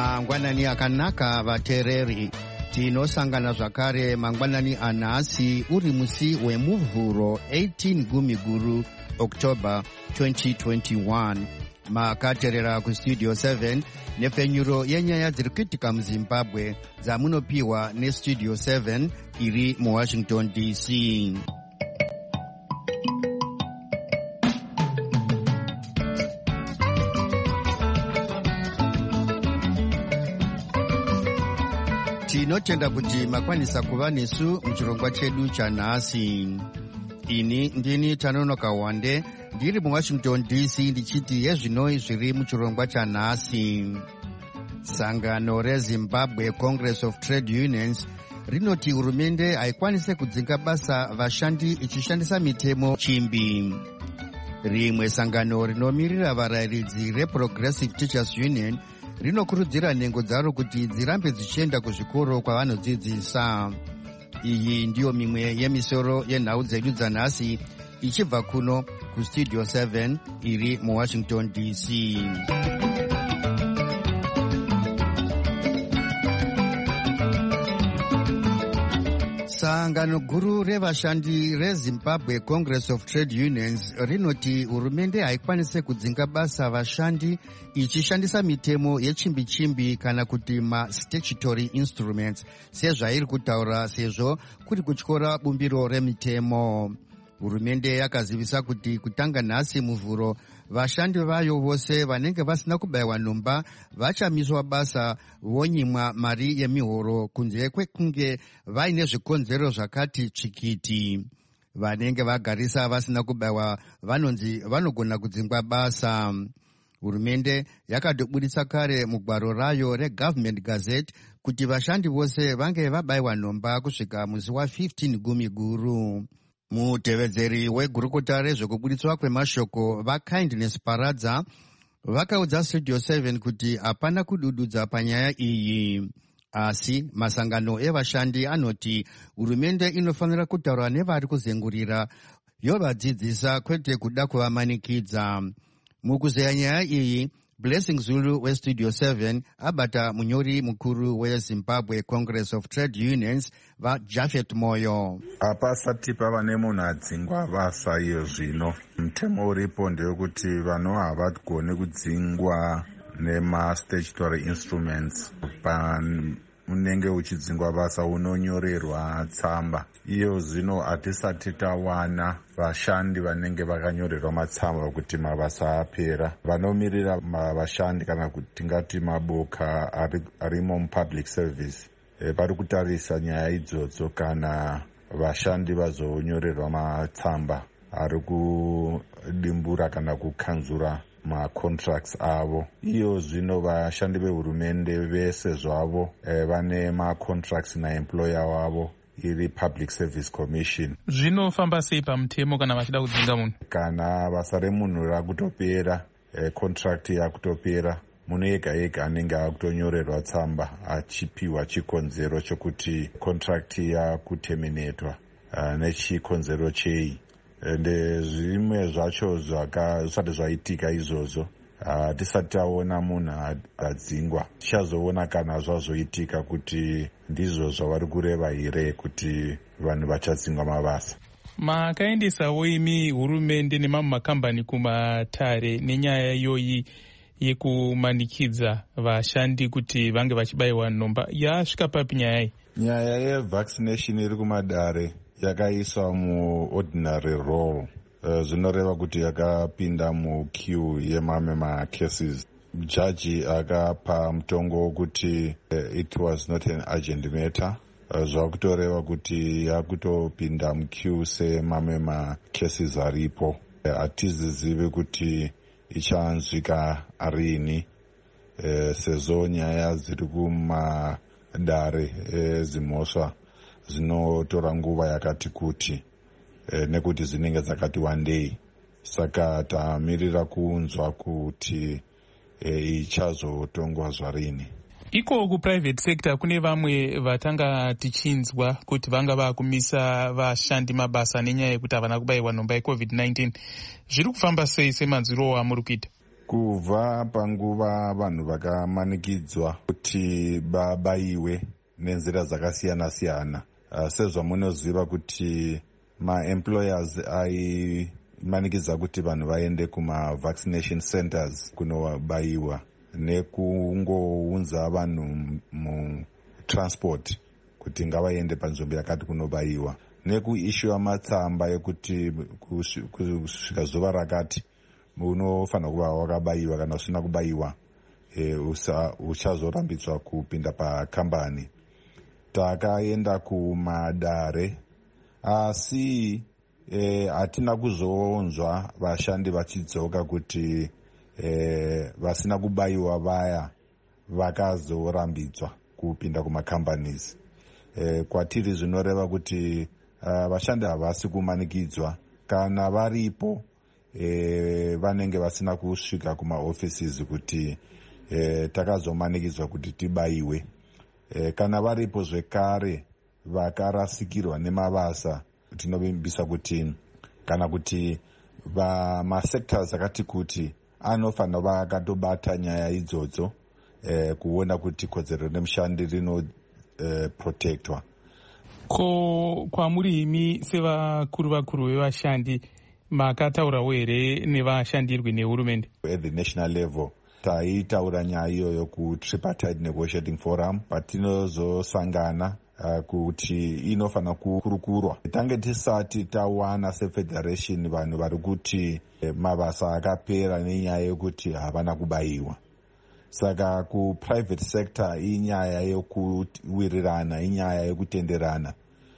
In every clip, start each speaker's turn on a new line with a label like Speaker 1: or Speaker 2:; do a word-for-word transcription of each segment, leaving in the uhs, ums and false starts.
Speaker 1: mangwanani akanaka vateereri, tinosangana zvakare mangwanani anhasi uri musi wemuvhuro eighteen Gumiguru October twenty twenty-one. Makateerera kustudio seven nepfenyuro yenyaya dziri kuitika muZimbabwe dzamunopiwa nestudio seven iri muWashington D C. Tinotenda kuti makwanisa kuva nesu muchirongwa chedu chanhasi. Ini ndini Tanonoka Wande ndiri muWashington D C ndichiti yezvinoi zviri muchirongwa chanhasi. Sangano reZimbabwe Congress of Trade Unions rinoti hurumende haikwanise kudzinga basa vashandi ichishandisa mitemo chimbi. Rimwe sangano rinomirira varayiridzi reProgressive Teachers Union rinokurudzira nhengo dzaro kuti dzirambe dzichienda kuzvikoro kwavanodzidzisa. Iyi ndiyo mimwe yemisoro yenhau dzedu dzanhasi ichibva kuno kustudio seven iri muWashington D C. Sangano guru revashandi reZimbabwe Congress of Trade Unions rinoti hurumende haikwanise kudzinga basa vashandi ichishandisa mitemo yechimbi-chimbi kana kuti ma-statutory instruments sezvairi kutaura sezvo kuri kutyora bumbiro remitemo. Hurumende yakazivisa kuti kutanga nhasi muvhuro vashandi vayo vose vanenge vasina kubayiwa nhomba vachamiswa basa vonyimwa mari yemihoro kunze kwekunge vaine zvikonzero zvakati tsvikiti. Vanenge vagarisa vasina kubayiwa vanonzi vanogona kudzingwa basa. Hurumende yakatobudisa kare mugwaro rayo reGovernment Gazette kuti vashandi vose vange vabayiwa nhomba kusvika musi wa15 Gumiguru. Mutevedzeri wegurukota rezvekubuditswa kwemashoko vaKindness Paradza vakaudza studio seven kuti hapana kudududza panyaya iyi. Asi masangano evashandi anoti hurumende inofanira kutaura nevari kuzengurira yovadzidzisa kwete kuda kuvamanikidza. Mukuzeya nyaya iyi, Blessing Zulu westudio seven abata munyori mukuru weZimbabwe Congress of Trade Unions vaJafet Moyo.
Speaker 2: Hapasati pava nemunhu adzingwa basa iyo zvino. Mutemo uripo ndewekuti vanhu havagoni kudzingwa nema-statutory instruments. Unenge uchidzingwa basa unonyorerwa tsamba. Iyo zvino hatisati tawana vashandi vanenge vakanyorerwa matsamba kuti mabasa apera. Vanomirira vashandi kana kuti tingati maboka arimo mupublic service vari kutarisa nyaya idzodzo kana vashandi vazonyorerwa matsamba ari kudimbura kana kukanzura macontracts avo. Iyo zvino vashandi vehurumende vese zvavo e, vane macontracts naemployer wavo iri Public Service Commission.
Speaker 3: Zvinofamba sei pamutemo kana vachida kudzinga munhu?
Speaker 2: Kana basa remunhu rakutopera, e, contract yakutopera, munhu ega ega anenge akutonyorerwa tsamba achipiwa chikonzero chokuti contract yakuterminatwa uh, nechikonzero chei. Ende zvimwe zvacho zvisati zvaitika izvozvo hatisati taona munhu adzingwa. Tichazoona kana zvazoitika kuti ndizvo zvavari kureva here kuti vanhu vachadzingwa mabasa.
Speaker 3: Makaendesawo imi hurumende nemamwe makambani kumatare nenyaya iyoyi yekumanikidza vashandi kuti vange vachibayiwa nhomba. Yasvika papi nyaya iyi?
Speaker 2: Nyaya yevaccination iri kumadare yakaiswa muordinary role. Uh, zvinoreva kuti yakapinda muqueue yemamwe macases. Jaji akapa mutongo wokuti uh, it was not an urgent matter. Uh, zvakutoreva kuti yakutopinda muqueue semamwe macases aripo. Hatizizive uh, kuti ichanzvika rini uh, sezvo nyaya dziri kumadare ezimhosva uh, zvinotora nguva yakati kuti e, nekuti dzinenge dzakati wandei. Saka tamirira kunzwa kuti e, ichazotongwa zvarini.
Speaker 3: Iko kuprivate sector kune vamwe vatanga tichinzwa kuti vanga vakumisa vashandi mabasa nenyaya yekuti havana kubayiwa nhomba yecovid nineteen. Zviri kufamba sei semanzwiro amuri kuita?
Speaker 2: Kubva panguva vanhu vakamanikidzwa kuti babayiwe nenzira dzakasiyana-siyana, uh, sezvamunoziva kuti maemployers aimanikidza kuti vanhu vaende kuma-vaccination centers kunobayiwa nekungounza vanhu mutransport kuti ngavaende panzvimbo yakati kunobayiwa, nekuishiwa matsamba ekuti kusvika zuva rakati unofanira kuva wakabayiwa, kana usina kubayiwa e, uchazorambidzwa kupinda pakambani. Takaenda kumadare asi hatina e, kuzoonzwa vashandi vachidzoka kuti e, vasina kubayiwa vaya vakazorambidzwa kupinda kumacompanies. E, kwatiri zvinoreva kuti uh, vashandi havasi kumanikidzwa. Kana varipo e, vanenge vasina kusvika kumaoffices kuti e, takazomanikidzwa kuti tibayiwe. E, kana varipo zvekare vakarasikirwa nemabasa, tinovimbisa kuti kana kuti masectors akati kuti anofanira kuva akatobata nyaya idzodzo, e, kuona kuti kodzero nemushandi rino e, protectwa.
Speaker 3: Ko kwamuri imi sevakuru vakuru vevashandi makataurawo here nevashandirwi nehurumende?
Speaker 2: At the national level taitaura nyaya iyoyo kutripartite negotiating forum patinozosangana uh, kuti inofanira kukurukurwa. Tange tisati tawana sefederation vanhu vari kuti eh, mabasa akapera nenyaya yekuti havana kubayiwa. Saka kuprivate sector inyaya yekuwirirana, inyaya yekutenderana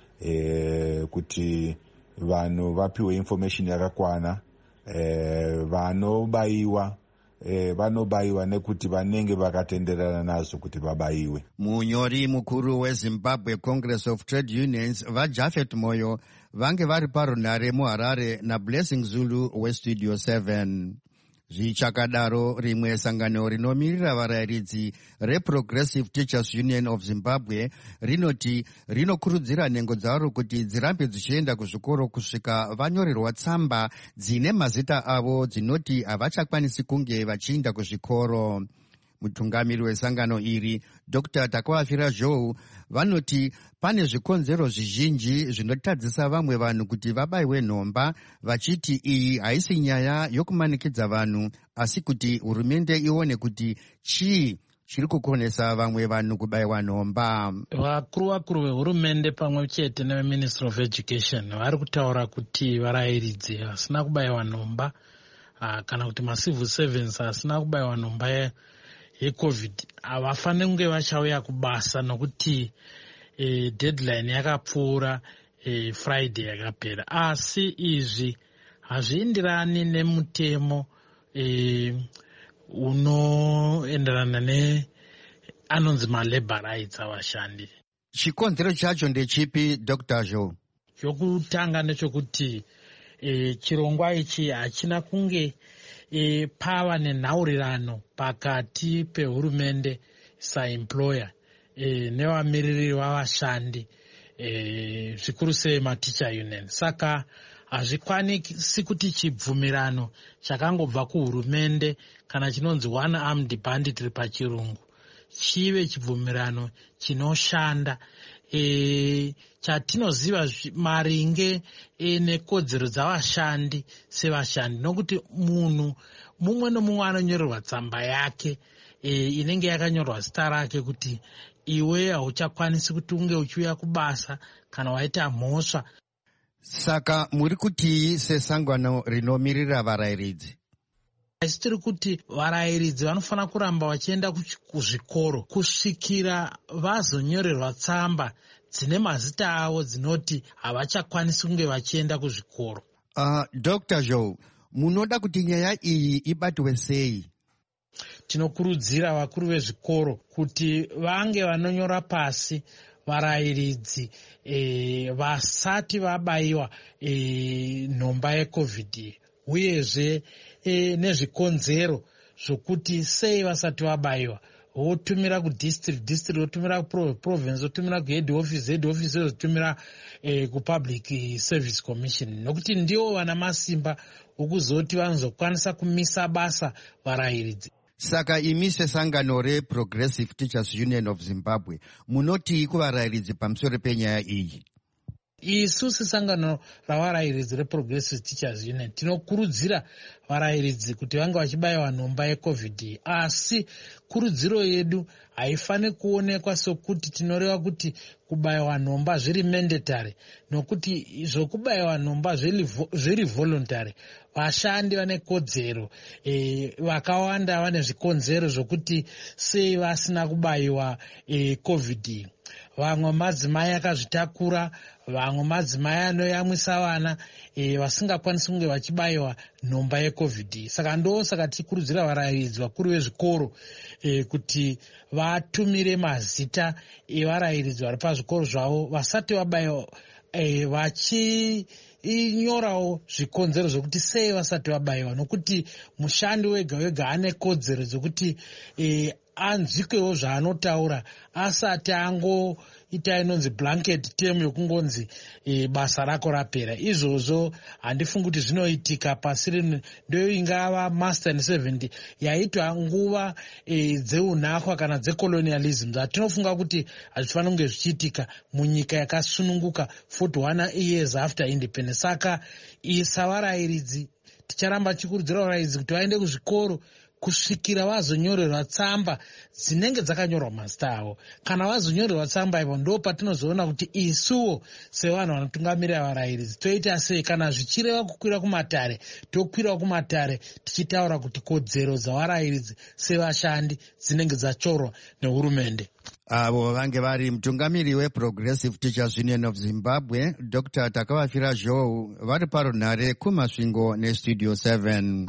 Speaker 2: e, kuti vanhu vapiwe information yakakwana. E, vanobayiwa e, vanobayiwa nekuti vanenge vakatenderana nazo kuti vabayiwe.
Speaker 1: Munyori mukuru weZimbabwe Congress of Trade Unions vaJafet Moyo vange vari parunhare muHarare naBlessing Zulu weStudio seven. Zvichakadaro, rimwe sangano rinomirira varayiridzi reProgressive Teachers Union of Zimbabwe rinoti rinokurudzira nhengo dzaro kuti dzirambe dzichienda kuzvikoro kusvika vanyorerwa tsamba dzine mazita avo dzinoti havachakwanisi kunge vachienda kuzvikoro. Mutungamiri wesangano iri Doctor Takwafira Joe vanoti pane zvikonzero zvizhinji zvinotadzisa vamwe vanhu kuti vabayiwe nhomba, vachiti iyi haisi nyaya yokumanikidza vanhu asi kuti hurumende ione kuti chii chiri kukonesa vamwe vanhu kubayiwa nhomba.
Speaker 4: Vakuru vakuru vehurumende pamwe chete neveministry of education vari kutaura kuti varayiridzi vasina kubayiwa nhomba kana kuti macivil servants asina kubayiwa nhomba ye yecovid havafaniri kunge vachauya kubasa nokuti e, deadline yakapfuura e, Friday yakapera. Asi izvi hazvienderani nemutemo e, unoenderana ne anonzi malabor rights avashandi.
Speaker 1: Chikonzero chacho ndechipi Doctor Joe?
Speaker 4: Chokutanga nechokuti e, chirongwa ichi hachina kunge E, pava nenhaurirano pakati pehurumende saemployer e, nevamiririri vavashandi e, zvikuru sei maticha union. Saka hazvikwanisi kuti chibvumirano chakangobva kuhurumende kana chinonzi one armed banditry pachirungu chive chibvumirano chinoshanda. E, chatinoziva maringe e, nekodzero dzavashandi sevashandi, nokuti munhu mumwe nomumwe anonyorerwa tsamba yake e, inenge yakanyorwa zita rake kuti iwe hauchakwanisi kuti unge uchiuya kubasa kana waita mhosva.
Speaker 1: Saka muri kuti sesangano rinomirira varayiridzi?
Speaker 4: Asi tiri kuti varayiridzi vanofanira kuramba vachienda kuzvikoro kusvikira vazonyorerwa tsamba dzine mazita avo dzinoti havachakwanisi kunge vachienda kuzvikoro.
Speaker 1: Uh, Doctor Joe, munoda kuti nyaya iyi ibatwe sei?
Speaker 4: Tinokurudzira vakuru vezvikoro kuti vange vanonyora pasi varayiridzi e, vasati vabayiwa e, nhomba yecovid, uyezve e, nezvikonzero zvokuti sei vasati vabayiwa wotumira kudistrict district, wotumira kuprovince, wotumira kuhead office, head office wotumira eh, kupublic service commission, nokuti ndiwo vana masimba okuzoti vanozokwanisa kumisa basa varayiridzi.
Speaker 1: Saka imi sesangano reProgressive Teachers Union of Zimbabwe munoti kuvarayiridzi pamusoro penyaya iyi?
Speaker 4: Isu sesangano ravarayiridzi reProgressive Teachers Union tinokurudzira varayiridzi kuti vange vachibayiwa nhomba yecovid, asi kurudziro yedu haifani kuonekwa sokuti tinoreva kuti kubayiwa nhomba zviri mandatory, nokuti zvokubayiwa nhomba zviri voluntary. Vashandi vane kodzero, e, vakawanda vane zvikonzero zvokuti sei vasina kubayiwa e, covid. Vamwe madzimai akazvitakura, vamwe madzimai anoyamwisa vana e, vasingakwanisi kunge vachibayiwa nhomba yecovid. Saka ndo saka tikurudzira varayiridzi vakuru vezvikoro e, kuti vatumire mazita evarayiridzi vari pazvikoro zvavo vasati vabayiwa, e, vachi inyorawo zvikonzero zvokuti sei vasati vabayiwa, nokuti mushandi wega wega ane kodzero dzokuti e, anzwikewo zvaanotaura asati angoita inonzi blanket term yokungonzi e, basa rako rapera. Izvozvo handifungi kuti zvinoitika pasi rino. Ndo ingava master and servant yaitwa nguva e, dzeunhakwa kana dzecolonialism dzatinofunga kuti hazvifanira kunge zvichiitika munyika yakasununguka forty-one years after independence. Saka isavarayiridzi ticharamba chikurudzira varayiridzi kuti vaende kuzvikoro kusvikira vazonyorerwa tsamba dzinenge dzakanyorwa mazita avo. Kana vazonyorerwa tsamba ivo ndo patinozoona kuti isuwo sevanhu vanotungamirira varayiridzi toita sei. Kana zvichireva kukwira kumatare tokwira kumatare tichitaura kuti kodzero dzavarayiridzi sevashandi dzinenge dzachorwa nehurumende.
Speaker 1: Avo vange vari mutungamiri weProgressive Teachers Union of Zimbabwe Doctor Takavafira Joe vari parunhare kumasvingo neStudio seven.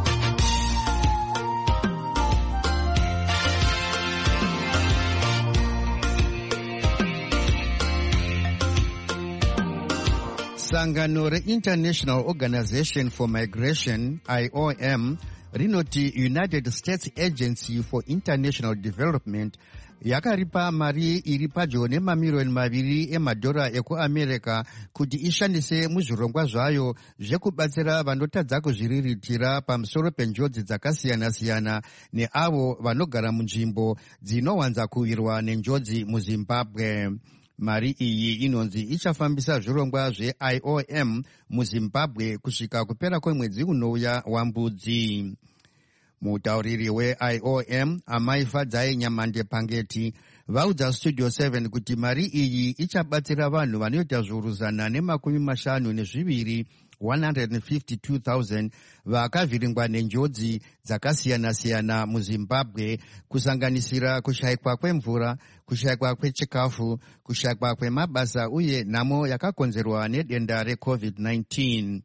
Speaker 1: Sangano re-International Organization for Migration, I O M, rinoti United States Agency for International Development yakaripa mari iri padyo nemamiliyoni maviri emadhora ekuamerica kuti ishandise muzvirongwa zvayo zvekubatsira vanotadza kuzviriritira pamusoro penjodzi dzakasiyana-siyana neavo vanogara munzvimbo dzinowanza kuwirwa nenjodzi muZimbabwe. Mari iyi inonzi ichafambisa zvirongwa zve-I O M muZimbabwe kusvika kupera kwemwedzi unouya wambudzi. Mutauriri we-I O M Amai Fadzai Nyamande Pangeti vaudza Studio seven kuti mari iyi ichabatsira vanhu vanoita zviuru zana nemakumi mashanu nezviviri one hundred fifty-two thousand vakavhiringwa nenjodzi dzakasiyana-siyana muZimbabwe, kusanganisira kushayikwa kwemvura, kushayikwa kwechikafu, kushayikwa kwemabasa uye nhamo yakakonzerwa nedenda reCovid nineteen.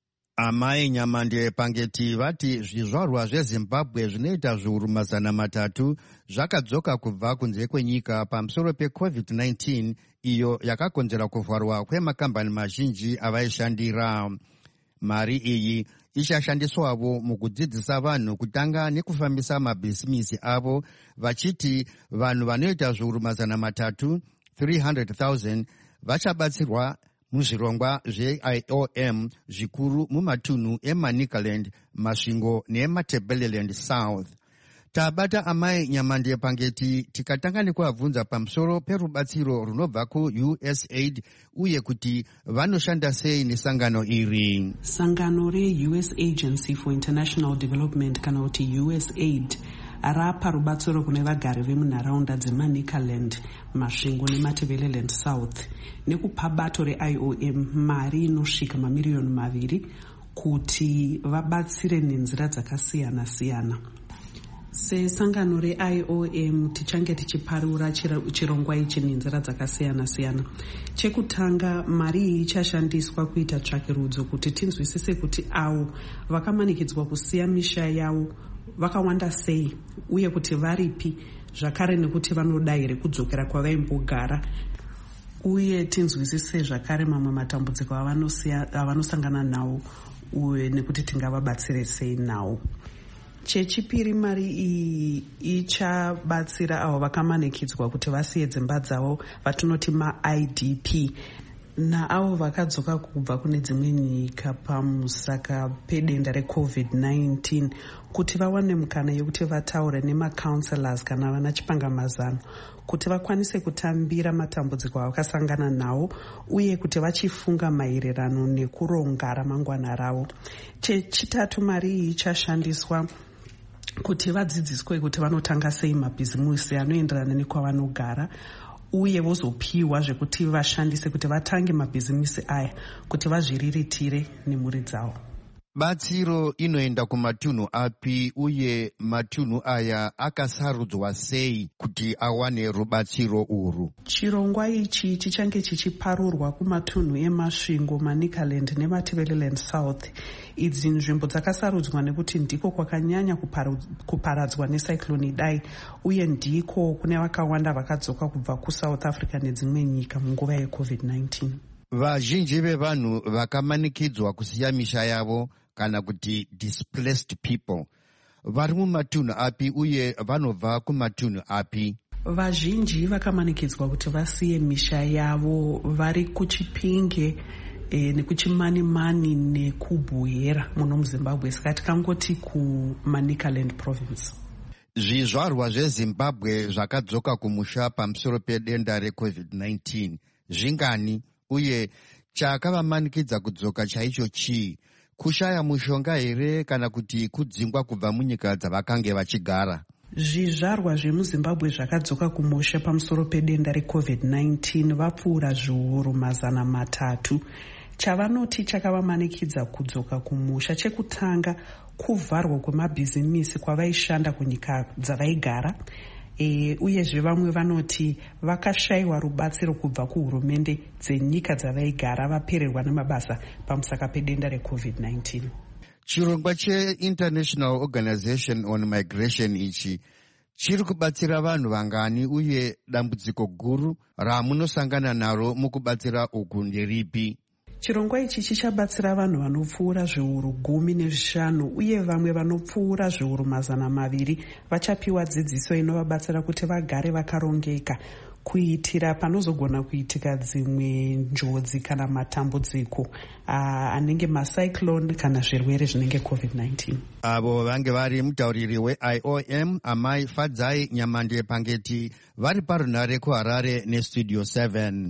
Speaker 1: Amai Nyamande Pangeti vati zvizvarwa zveZimbabwe zvinoita zviuru mazana matatu zvakadzoka kubva kunze kwenyika pamusoro peCovid nineteen iyo yakakonzera kuvharwa kwemakambani mazhinji avaishandira. Mari iyi ichashandiswavo mukudzidzisa vanhu kutanga nekufambisa mabhisimisi avo, vachiti vanhu vanoita zviuru mazana matatu three hundred thousand vachabatsirwa muzvirongwa zve-I O M zvikuru mumatunhu eManicaland, Masvingo neMatabeleland South. Tabata Amai Nyamande Pangeti tikatanga nekuvabvunza pamusoro perubatsiro runobva ku-U S A I D uye kuti vanoshanda sei nesangano iri.
Speaker 5: Sangano re-U S Agency for International Development kana kuti U S A I D rapa rubatsiro kune vagari vemunharaunda dzeManicaland, Masvingo neMatabeleland South nekupa bato re-I O M mari inosvika mamiliyoni maviri kuti vabatsire nenzira dzakasiyana-siyana. Sesangano re-I O M tichange tichiparura chirongwa ichi nenzira dzakasiyana-siyana. Chekutanga, mari iyi ichashandiswa kuita tsvakirudzo kuti tinzwisise kuti avo vakamanikidzwa kusiya misha yavo vakawanda sei uye kuti varipi, zvakare nekuti vanoda here kudzokera kwavaimbogara, uye tinzwisise zvakare mamwe matambudziko avanosangana nawo uye nekuti tingavabatsire sei nawo. Chechipiri, mari iyi ichabatsira avo vakamanikidzwa kuti vasiye dzimba dzavo vatinoti ma-I D P naavo vakadzoka kubva kune dzimwe nyika pamusaka pedenda recovid nineteen kuti vawane mukana yekuti vataure nemacounselors kana vana chipangamazano kuti vakwanise kutambira matambudziko avakasangana nawo uye kuti vachifunga maererano nekuronga ramangwana ravo. Chechitatu, mari iyi ichashandiswa kuti vadzidziswe kuti vanotanga sei mabhizimusi anoenderana nekwavanogara uye vozopiwa zvekuti vashandise kuti vatange mabhizimusi aya kuti vazviriritire nemhuri dzavo.
Speaker 1: Batsiro inoenda kumatunhu api uye matunhu aya akasarudzwa sei kuti awane rubatsiro urwu?
Speaker 5: Chirongwa ichi chichange chichiparurwa kumatunhu emasvingo, Manicaland neMatabeleland South. Idzi nzvimbo dzakasarudzwa nekuti ndiko kwakanyanya kuparadzwa necyclone Idai uye ndiko kune vakawanda vakadzoka kubva kuSouth Africa nedzimwe nyika munguva yecovid nineteen.
Speaker 1: Vazhinji vevanhu vakamanikidzwa kusiya misha yavo kana kuti displaced people vari mumatunhu api uye vanobva kumatunhu api?
Speaker 5: Vazhinji vakamanikidzwa kuti vasiye misha yavo vari kuChipinge e, nekuChimanimani nekubuyera muno muZimbabwe, saka tikangoti kuManicaland province.
Speaker 1: Zvizvarwa zveZimbabwe zvakadzoka kumusha pamusoro pedenda recovid nineteen zvingani uye chakavamanikidza kudzoka chaicho chii? Kushaya mushonga here kana kuti kudzingwa kubva munyika dzavakange vachigara?
Speaker 5: Zvizvarwa zvemuZimbabwe zvakadzoka kumusha pamusoro pedenda recovid nineteen vapfuura zviuru mazana matatu. Chavanoti chakavamanikidza kudzoka kumusha chekutanga kuvharwa kwemabhizimisi kwavaishanda kunyika dzavaigara. E, uyezve vamwe vanoti vakashayiwa rubatsiro kubva kuhurumende dzenyika dzavaigara vapererwa nemabasa pamusaka pedenda recovid nineteen.
Speaker 1: Chirongwa cheInternational Organization on Migration ichi chiri kubatsira vanhu vangani uye dambudziko guru ramunosangana naro mukubatsira uku nderipi?
Speaker 5: Chirongwa ichi chichabatsira vanhu vanopfuura zviuru gumi nezvishanu uye vamwe vanopfuura zviuru mazana maviri vachapiwa dzidziso inovabatsira kuti vagare vakarongeka kuitira panozogona kuitika dzimwe njodzi kana matambudziko anenge macyclone kana zvirwere zvinenge covid nineteen.
Speaker 1: Avo vange vari mutauriri we-I O M Amai Fadzai Nyamande Pangeti vari parunare kuHarare nestudio seven.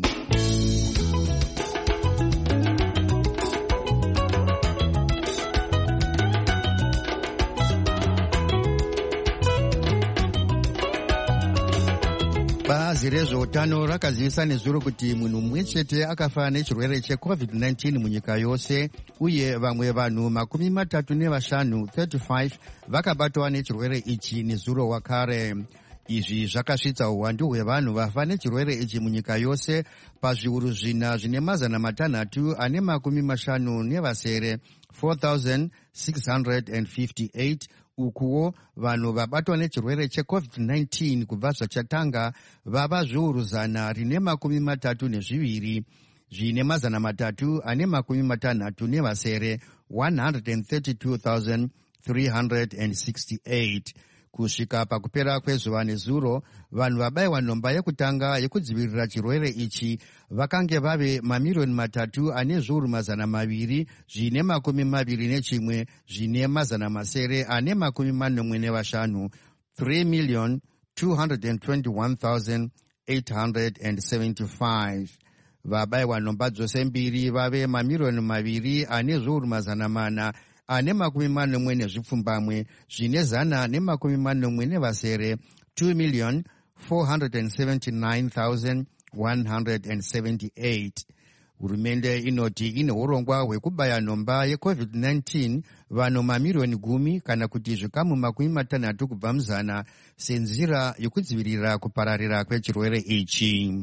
Speaker 1: Bazi rezveutano rakazivisa nezuro kuti munhu mumwe chete akafa nechirwere checovid nineteen munyika yose uye vamwe vanhu makumi matatu nevashanu thirty-five vakabatwa nechirwere ichi nezuro wakare. Izvi zvakasvitsa uwandu hwevanhu vafa nechirwere ichi munyika yose pazviuru zvina zvine mazana matanhatu ane makumi mashanu nevasere four thousand six hundred fifty-eight. Ukuwo vanhu vabatwa nechirwere checovid nineteen kubva zvachatanga vava zviuru zana rine makumi matatu nezviviri zvine mazana matatu ane makumi matanhatu nevasere one hundred thirty-two thousand three hundred sixty-eight. Kusvika pakupera kwezuva nezuro vanhu vabayiwa nhomba yekutanga yekudzivirira chirwere ichi vakange vave mamiriyoni matatu ane zviuru mazana maviri zvine makumi maviri nechimwe zvine mazana masere ane makumi manomwe nevashanu three million two hundred twenty-one thousand eight hundred seventy-five. Vabayiwa nhomba dzose mbiri vave mamiriyoni maviri ane zviuru mazana mana ane makumi manomwe nezvipfumbamwe zvine zana nemakumi manomwe nevasere two million four hundred seventy-nine thousand one hundred seventy-eight. Hurumende inoti ine urongwa hwekubaya nhomba yecovid nineteen vanhu mamiriyoni gumi kana kuti zvikamu makumi matanhatu kubva muzana senzira yokudzivirira kupararira kwechirwere ichi.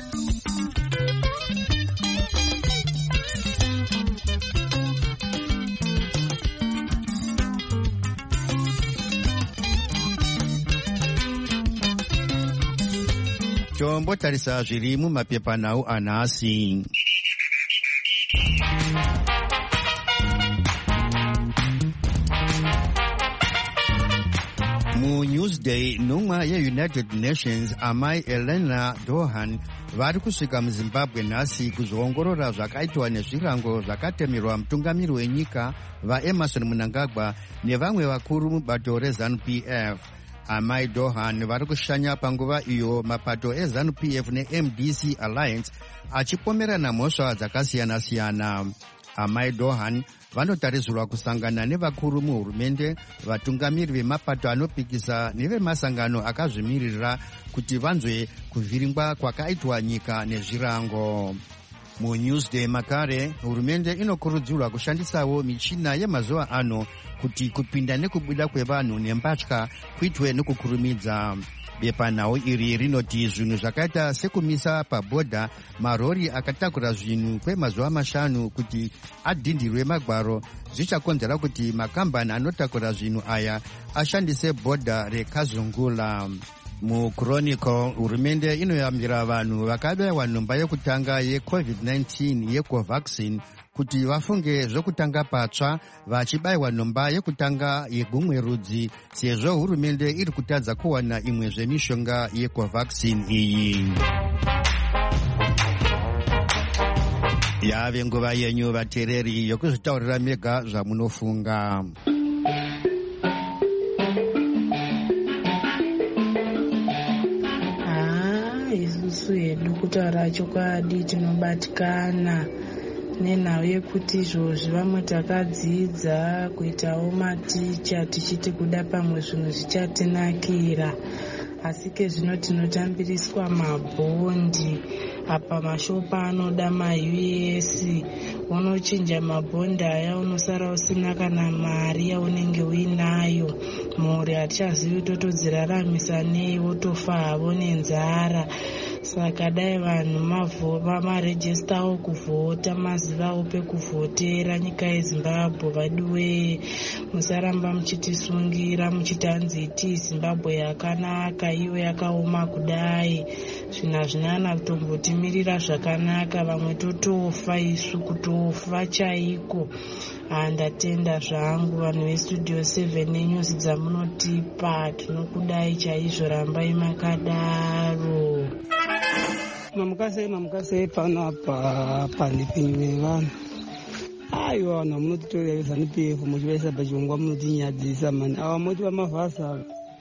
Speaker 1: Tombotarisa zviri mumapepanhau anhasi. muNewsday nhumwa yeunited nations amai Elena Dohan vari kusvika muzimbabwe nhasi kuzoongorora zvakaitwa nezvirango zvakatemerwa mutungamiri wenyika vaEmerson Mnangagwa nevamwe vakuru mubato reZANU-P F. Amai Dohan vari kushanya panguva iyo mapato eZANU-P F neM D C Alliance achipomerana mhosva dzakasiyana-siyana. Amai Dohan vanotarisirwa kusangana nevakuru muhurumende, vatungamiri vemapato anopikisa nevemasangano akazvimirira kuti vanzwe kuvhiringwa kwakaitwa nyika nezvirango. MuNewsday makare, hurumende inokurudzirwa kushandisawo michina yemazuva ano kuti kupinda nekubuda kwevanhu nembatya kuitwe nekukurumidza. Bepanhau iri rinoti zvinhu zvakaita sekumisa pabhodha marori akatakura zvinhu kwemazuva mashanu kuti adhindirwe magwaro zvichakonzera kuti makambani anotakura zvinhu aya ashandise bhodha rekazungula. MuChronicle, hurumende inoyambira vanhu vakabayiwa nhomba yekutanga yecovid nineteen yeCovaxin kuti vafunge zvokutanga patsva vachibayiwa nhomba yekutanga yegumwe rudzi sezvo hurumende iri kutadza kuwana imwe zvemishonga yeCovaxin iyi. Yave nguva yenyu vateereri yokuzvitaurira mega zvamunofunga.
Speaker 6: Isusu hedu kutaura chokwadi tinobatikana nenhau yekuti izvozvi vamwe takadzidza kuitawo maticha tichiti kuda pamwe zvinhu zvichatinakira, asi kezvino tinotambiriswa mabhondi. Apa mashopa anoda maU S, unochinja mabhondi aya unosara usina kana mari yaunenge uinayo. Mhuri hatichazivi totodziraramisa nei, wotofa havo nenzara. Saka dai vanhu mamarejestawo kuvhota, mazivawo pekuvhotera nyika yeZimbabwe. Vadiwe, musaramba muchitisungira muchitanzi iti Zimbabwe yakanaka iyo yakaoma kudai. Zvinhu hazvinana kutombotimirira zvakanaka, vamwe totofa isu, kutofa chaiko. Ndatenda zvangu vanhu vestudio seven nenyusi dzamunotipa, tinokudai chaizvo, rambai makadaro.
Speaker 7: Mamukasei mamukasei pano apa pane penyu nevanhu. Aiwa vanhu vamunotitorera veZANU-P F muchivaisa pachingwa munotinyadzisa mani. Ava moti vamavhasa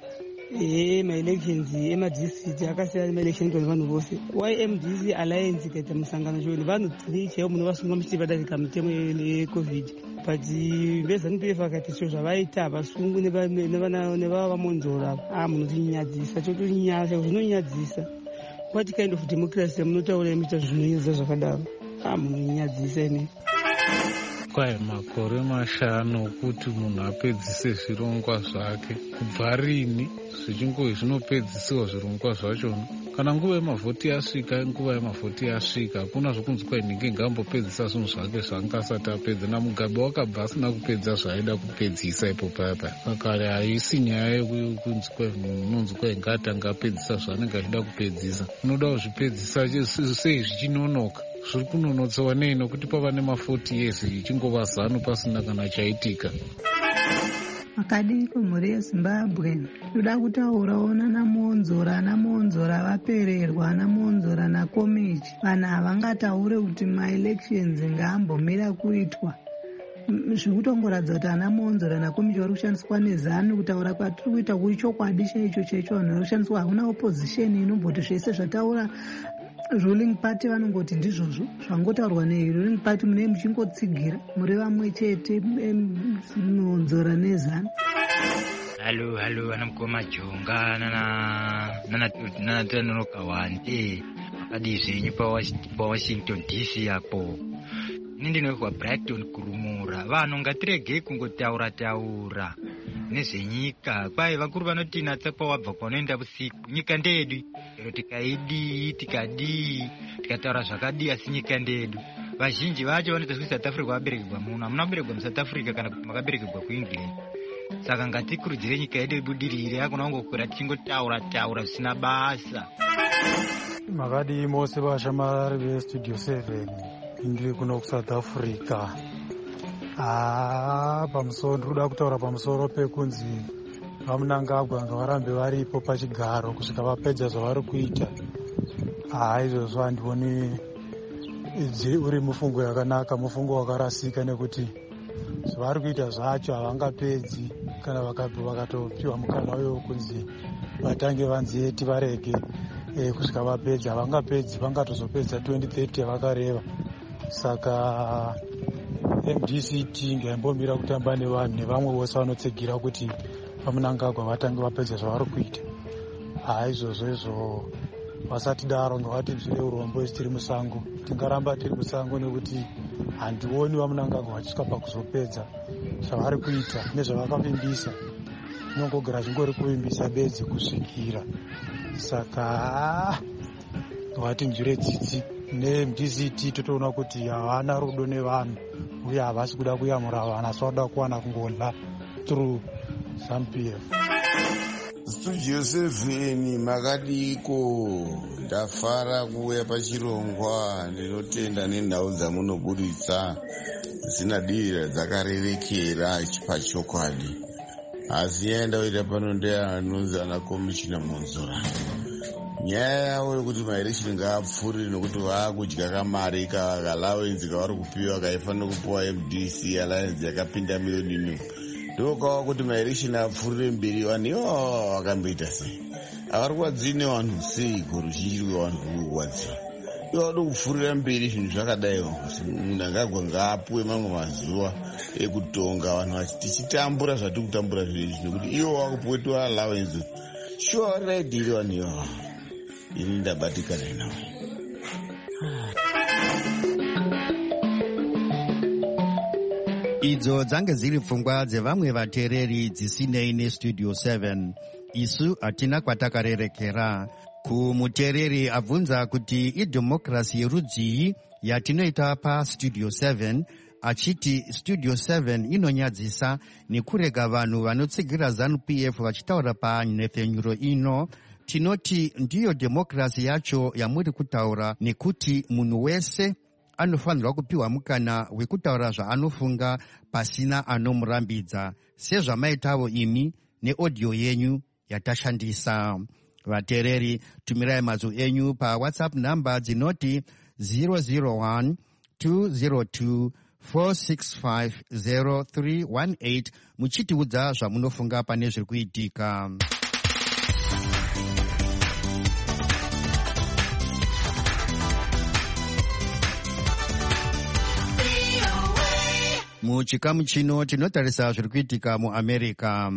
Speaker 7: e ma-elections ema-district akasiyana nema-election kune vanhu vose. YM D C Alliance ikaita musangano choni vanhu tiri chaivo munovasunga muchiti vadarika mitemo yecovid. But veZANU-P F akaita izvo zvavaita havasungu nevava vamonzora. Ah, munotinyadzisa, chotonyanya, zvinonyadzisa. What kind of democracy munotaura muita zvinonyadza zvakadaro? Ah, munonyadzisa ine.
Speaker 4: Kwai makore mashanu okuti munhu apedzise zvirongwa zvake, kubva rini zvichingovi zvinopedzisiwa zvirongwa zvachona? Kana nguva yemavhoti yasvika, nguva yemavhoti yasvika, hakuna zvokunzi kwai nhinge ngambopedzisa zvinhu zvake zvanga asati apedza. naMugabe wakabva asina kupedza zvaaida kupedzisa ipo papa. Saka haisi nyaya yekunzi kwai munonzi kwai ngaatanga apedzisa zvaanenge achida kupedzisa. Unoda kuzvipedzisa sei zvichinonoka? Zviri kunonotsewa nei nokuti pava nemafoti yezi ichingova zano pasina kana chaitika.
Speaker 8: Makadii kumhuri yeZimbabwe, toda kutaurawo nanaMonzora. AnaMonzora vapererwa, anaMonzora naKomechi. Vanhu havangataure kuti ma-elections ngaambomira kuitwa. Zvikutongoratidza kuti anaMonzora naKomechi vari kushandiswa neZANU kutaura kwatiri kuita kuichokwadi chaicho chaicho. Vanhu vari kushandiswa, hakuna opposition inomboti zvese zvataura ruling party vanongoti ndizvozvo zvangotaurwa neruling party, mune muchingotsigira muri vamwe chete, Monzora neZANU.
Speaker 9: Halo halo anamukoma Jonga nana nana nana Tanoka Wande akadi zvenyu pa Washington D C apo. Ini ndinobva Brighton kurumura. Vanhu ngatirege kungotaura taura nezvenyika. Kwai vakuru vanotinatsa pawabva kwanoenda usiku. Nyika ndedu. Ero tikaidi tikadi tikataura zvakadi asi nyika ndedu. Vazhinji vacho vanoita kuti South Africa vaberekerwa muno. Hamuna kuberekerwa muSouth Africa kana kuti makaberekerwa kuEngland. Saka ngatikurudzire nyika yedu ibudirire, hakuna kungokwira tichingotaura taura zvisina basa.
Speaker 10: Makadi mose vashamari vestudio seven indiri kuno kuSouth Africa. Ah, pamusoro ndikuda kutaura pamusoro pekunzi vamunangagwa ngavarambe varipo pachigaro kusvika vapedza zvavari kuita. haa izvozvo handioni uri mufungo yakanaka, mufungo wakarasika, nekuti zvavari kuita zvacho havangapedzi kana vakatopiwa mukana uyo kunzi vatange vanziyeti varege e, kusvika vapedza havangapedzi, vangatozopedza twenty thirty yavakareva. Saka M D C T ngaimbomira kutamba nevanhu nevamwe vose vanotsegira kuti vamunangagwa vatange vapedza zvavari kuita. haa izvozvo izvo vasati daro ngavatinzwire urombo isi tiri musango. Tingaramba tiri musango nekuti handioni vamunangagwa vachisvika pakuzopedza zvavari kuita nezvavakavimbisa. Inongogara zvingori kuvimbisa bedzi kusvikira. Saka ngavatinzwire tsitsi. Ne-M D C T totoona kuti havana rudo nevanhu uye havasi kuda kuyamura vanhu, asi vanoda kuwana kungodla through some P F.
Speaker 11: Studio seven makadiko, ndafara kuuya pachirongwa. Ndinotenda nenhau dzamunoburitsa dzinadira dzakarerekera pachokwadi. Asi yaenda kuita pano ndeanonzi ana komishina Monzora. Nyaya yavo yokuti maelection ngaapfuurire nokuti vaakudya kamari kalawenzi kavari kupiwa kaifanira kupiwa M D C alliance yakapinda milioni ino. Ndokawa kuti maelection apfuurire mberi. Vanhu ivo vakamboita sei? Avari kuwadzine vanhu sei? Kuruzhinji rwevanhu ruri kuwadziwa. Ivo vada kupfuurira mberi zvinhu zvakadaiwo. Munhu angagwa ngaapuwe mamwe mazuva ekutonga vanhu tichitambura zvatiri kutambura zvinezvi nokuti ivo vakupuwetua allowance. Sure raidhiri vanhu ivo. Ini ndabatikana nawo.
Speaker 1: Idzo dzange dziri pfungwa dzevamwe vateereri dzisinei nestudio seven. Isu hatina kwatakarerekera. Kumuteereri abvunza kuti idhemokirasi yerudzii yatinoita pastudio seven, achiti studio seven inonyadzisa nekurega vanhu vanotsigira ZANU P F vachitaura panhepfenyuro ino. Tinoti ndiyo dhemokirasi yacho yamuri kutaura, nekuti munhu wese anofanirwa kupiwa mukana wekutaura zvaanofunga pasina anomurambidza, sezvamaitavo imi neaudio yenyu yatashandisa. Vateereri, tumirai mazwi enyu pawhatsapp namba dzinoti zero zero one two zero two four six five zero three one eight muchitiudza zvamunofunga pane zviri kuitika. Muchikamu chino tinotarisa zviri kuitika muAmerica.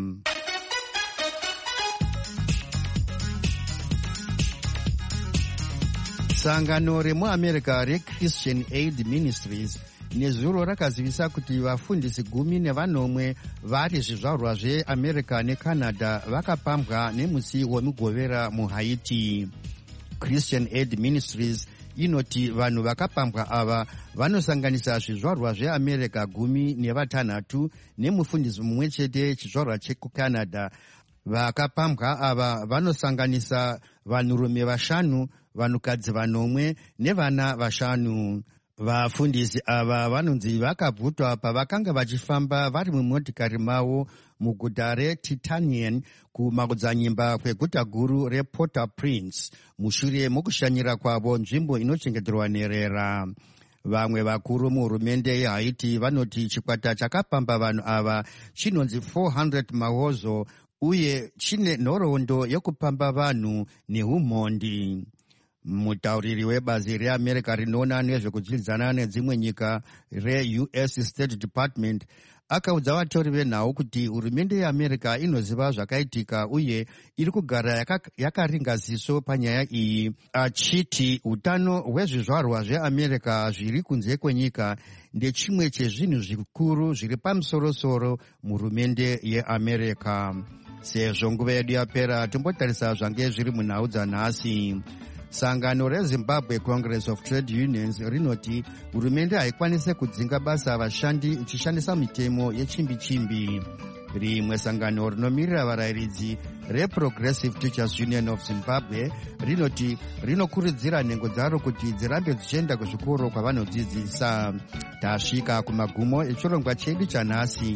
Speaker 1: Sangano remuAmerica reChristian Aid Ministries nezuro rakazivisa kuti vafundisi gumi nevanomwe vari zvizvarwa zveAmerica neCanada vakapambwa nemusi wemugovera muHaiti. Christian Aid Ministries inoti vanhu vakapambwa ava vanosanganisa zvizvarwa zveAmerica gumi nevatanhatu nemufundisi mumwe chete chizvarwa chekuCanada. Vakapambwa ava vanosanganisa vanhurume vashanu, vanhukadzi vanomwe nevana vashanu. Vafundisi ava vanonzi vakabvutwa pavakanga vachifamba vari mumotikari mavo muguta reTitanian kumakudzanyimba kweguta guru rePort-au-Prince mushure mokushanyira kwavo nzvimbo inochengeterwa nherera. Vamwe vakuru muhurumende yeHaiti vanoti chikwata chakapamba vanhu ava chinonzi four hundred mawozo uye chine nhoroondo yekupamba vanhu neumhondi. Mutauriri webazi reAmerica rinoona nezvekudyidzana nedzimwe nyika reU S State Department akaudza vatori venhau kuti hurumende yeAmerica inoziva zvakaitika uye iri kugara yakaringa ziso panyaya iyi, achiti utano hwezvizvarwa zveAmerica zviri kunze kwenyika ndechimwe chezvinhu zvikuru zviri pamusorosoro muhurumende yeAmerica. Sezvo nguva yedu yapera, tombotarisa zvange zviri munhau dzanhasi. Sangano reZimbabwe Congress of Trade Unions rinoti hurumende haikwanise kudzinga basa vashandi ichishandisa mitemo yechimbi-chimbi. Rimwe sangano rinomirira varayiridzi reProgressive Teachers Union of Zimbabwe rinoti rinokurudzira nhengo dzaro kuti dzirambe dzichienda kuzvikoro kwavanodzidzisa. Tasvika kumagumo echirongwa chedu chanhasi.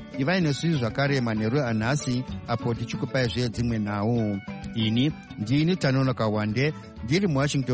Speaker 1: ivai nesu zvakare manheru anhasi apo tichikupai zvedzimwe nhau. Ini ndini Tanonoka Wande ndiri muWashington